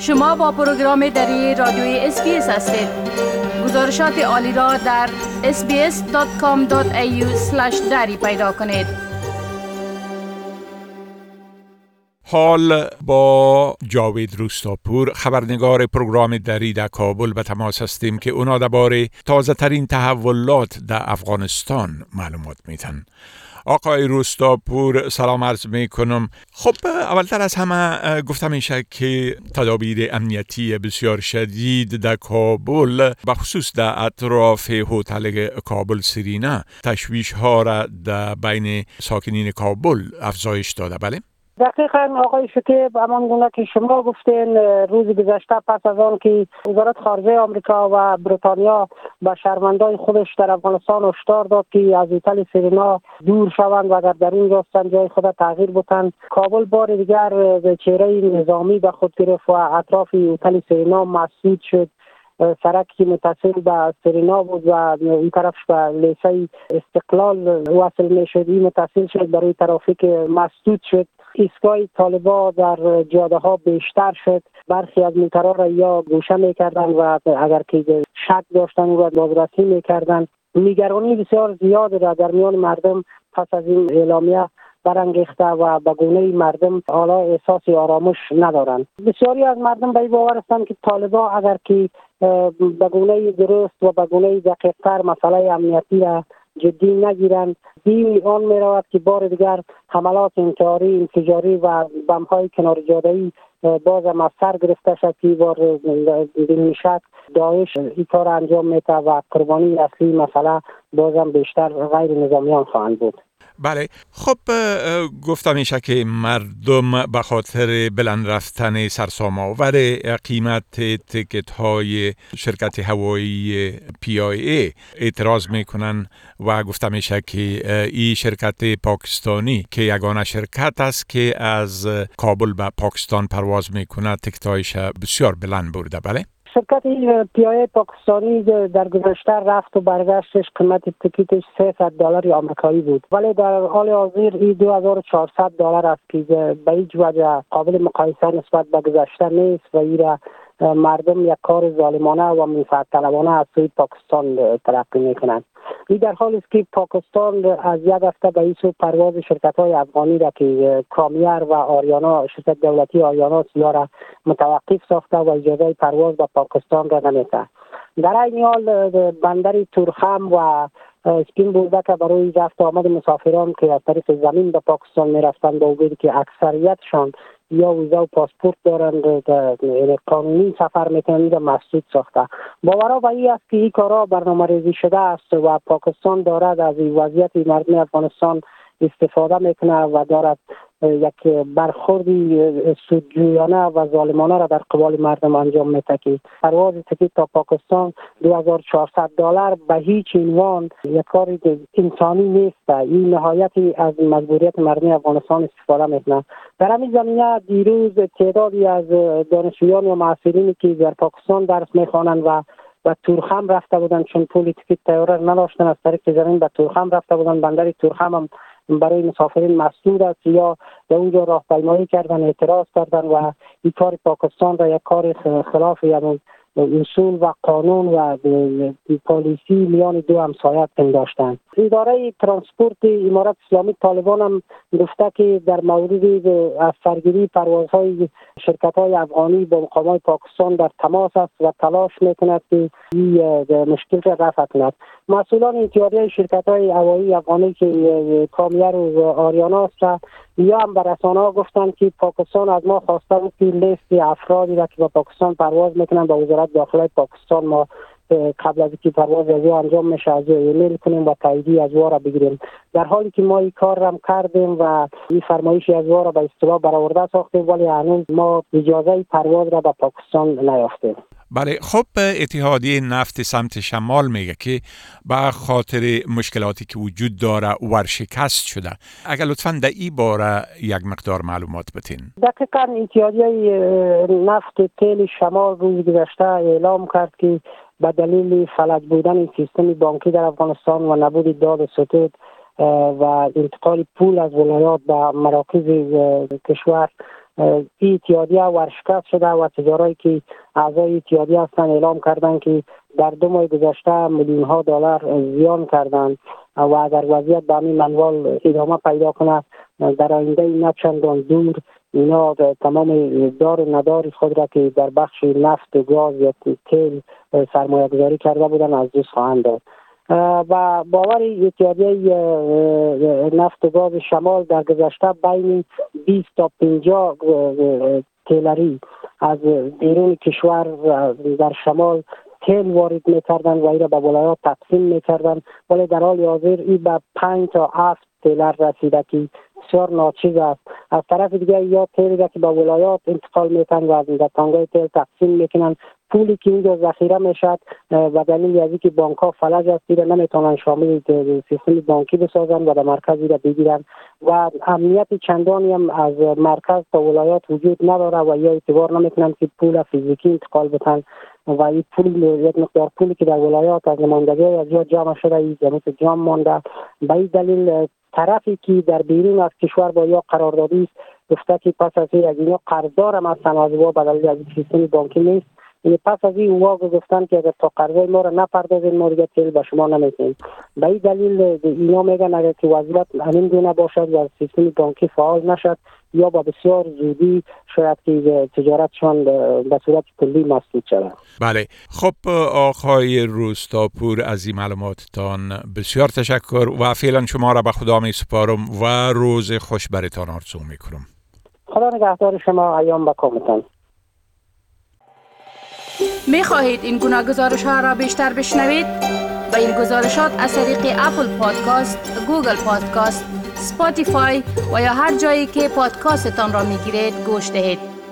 شما با پروگرام دری رادیوی اسپیس هستید. گزارشات عالی را در sbs.com.au/dari پیدا کنید. حال با جاوید روستاپور خبرنگار پروگرام دری در کابل به تماس هستیم که اونا درباره تازه ترین تحولات در افغانستان معلومات میتن. آقای روستاپور سلام عرض می کنم. خب اولتر از همه گفتم میشه که تدابیر امنیتی بسیار شدید در کابل به خصوص در اطراف هتل کابل سرینا تشویش ها را در بین ساکنین کابل افزایش داده. بله؟ دقیقاً آقای شکیب، همان گونه که شما گفتین، روز گذشته پس از آن که وزارت خارجه آمریکا و بریتانیا به شهروندان خودش در افغانستان هشدار داد که از هتل سرینا دور شوند و اگر در اینجا هستند جای خود تغییر بدهند، کابل بار دیگر به چهره نظامی به خود گرفت و اطراف هتل سرینا مسدود شد. سرکی متصل به سرینا بود و این طرفش به لیسه استقلال وصل می شد، این متصل شد، برای ترافیک مسدود شد. ایستگاه طالبا در جاده ها بیشتر شد، برخی از موترها را یا گوشه می کردن و اگر که شک داشتن او را بازرسی می کردن. نگرانی بسیار زیاد را در میان مردم پس از این اعلامیه برانگیخته و به گونه مردم حالا احساس آرامش ندارند. بسیاری از مردم به این باور هستند که طالبا اگر که به گونه درست و به گونه دقیق‌تر مسئله امنیتی را جدی نگیرند، این آن می رود که بار دیگر حملات انتحاری، انفجاری و بم‌های کنار جاده‌ای باز هم از سر گرفته شد که بار بدون شک داعش این کار انجام میده و قربانی اصلی مسئله باز هم بیشتر غیر نظامیان خواهند بود. بله، خب گفتم میشه که مردم به خاطر بلند رفتن سرسام‌آور قیمت تیکت های شرکت هوایی PIA اعتراض میکنن و گفتم میشه که این شرکت پاکستانی که یگانه شرکت است که از کابل به پاکستان پرواز میکنه تیکتایش بسیار بلند برده. بله؟ شرکت PIA پاکستانی در گذشته رفت و برگشتش قیمت تیکتش $300 آمریکایی بود، ولی در حال حاضر این $2400 است که به هیچ وجه قابل مقایسه نسبت به گذشته نیست و این را مردم یک کار ظالمانه و منفعت طلبانه از سوی پاکستان تلقی میکنند. این در حالی است که پاکستان از یک هفته به این سو پرواز شرکت‌های افغانی را که کامیر و آریانا، شرکت دولتی آریانا را متوقف ساخته و اجازه پرواز به پاکستان را نمیده. در این حال بندر تورخم و اسپین بوده که برای رفت آمد مسافران که از طریق زمین به پاکستان میرفتند با وجودی که اکثریتشان یا ویزا و پاسپورت دارند قانونی سفر میکنند مسدود ساخته. باورا به این است که این کارا برنامه ریزی شده است و پاکستان دارد از این وضعیت مردم افغانستان استفاده میکنه و دارد یک برخوردی سودجویانه و ظالمانه را در قبال مردم انجام میده که پرواز تیکت تا پاکستان $2400 به هیچ عنوان یک کار انسانی نیست. این نهایتی از مجبوریت مردم افغانستان استفاده میکنه. در همین زمینه دیروز تعدادی از دانشجویان و محصلینی که در پاکستان درس میخوانند و تورخم رفته بودند، چون پول تیکت طیاره نداشتن، از طریق زمین به تورخم رفته بودند. بندر تورخم هم برای مسافرین مسدود است یا در اونجا راهپیمایی کردن، اعتراض کردن و این کار پاکستان را یک کار خلاف یعنی اصول و قانون و پالیسی میان دو همسایه پنداشتند. اداره ترانسپورت امارت اسلامی طالبان هم گفته که در مورد از سرگیری پروازهای شرکت‌های افغانی با مقامات پاکستان در تماس است و تلاش میکند که این مشکل را رفع کند. مسئولان اتحادیه شرکت‌های هوایی افغانی که کامیر و آریانا است یا هم به رسانه‌ها گفتند که پاکستان از ما خواسته بود که لیست افرادی را که با پاکستان پرواز میکنند با وزارت داخله پاکستان ما قبل از اینکه پرواز از انجام میشه از ایمیل کنیم و تاییدی از وارا بگیریم، در حالی که ما این کار را کردیم و این فرمایشی از وارا به اصطلاح برآورده ساختیم ولی هنوز ما اجازه پرواز را به پاکستان نیافتیم. بله، خب اتحادیه نفت سمت شمال میگه که به خاطر مشکلاتی که وجود داره ورشکست شده. اگر لطفاً در این باره یک مقدار معلومات بتین. دقیقاً اتحادیه نفت تیل شمال روز گذشته اعلام کرد که به دلیل فلج بودن سیستم بانکی در افغانستان و نبود داد ستود و انتقال پول از ولایات به مراکز کشور این اتحادیه ورشکست شده و تجارایی که اعضای اتحادیه هستند اعلام کردند که در 2 ماه گذشته میلیون ها دلار زیان کردند و اگر وضعیت به همین منوال ادامه پیدا کنه در آینده نه چندان دور اینا تمام دار و ندار خود را که در بخش نفت و گاز یا تیل سرمایه گذاری کرده بودن از دست خواهند داد. و باور اتحادیه نفت و گاز شمال در گذشته بین 20 تا 50 تیلری از بیرون کشور در شمال تیل وارد میکردن و ایرا به ولایات تقسیم میکردن، ولی در حال حاضر این به 5 تا 7 تیلر رسیده که بسیار ناچیز است. از طرف دیگه یا تیلی که به ولایات انتقال میکنن و از در تانگای تیل تقسیم میکنن، پولی که اینجا ذخیره میشد و دلیل از اینکه بانک ها فلج است نمیتونن شامل سیستم بانکی بسازن و در مرکز را بگیرن و امنیت چندانی هم از مرکز تا ولایات وجود نداره و یا اعتبار نمیکنن که پول فیزیکی انتقال بدن و این پول یک مقدار پولی که در ولایات از نمایندگی از جا جمع شده این جمعیت جمع مانده. به این دلیل طرفی که در بیرون از کشور با یا قراردادی است گفته که پس از اینا قرضدار هم هستن از با بدل از سیستم بانکی نیست. پس از این واقع گفتن که اگر تا قرضه ما را نپردازین ما دیگه تیل به شما نمیتیم. به این دلیل اینا میگن اگر که وضعیت همین گونه باشد و سیستم بانکی فعال نشد یا با بسیار زودی شاید که تجارتشان به صورت کلی مسدود شود. بله، خب آقای روستاپور از این معلوماتتان بسیار تشکر و فعلا شما را به خدا می سپارم و روز خوش برتان آرزو می کنم. خدا نگهدار شما، ایام بکامتان. می خواهید این گناه گزارش ها را بیشتر بشنوید؟ با این گزارشات از طریق اپل پادکاست، گوگل پادکاست، سپاتیفای و یا هر جایی که پادکاستتان را می گیرید گوش دهید.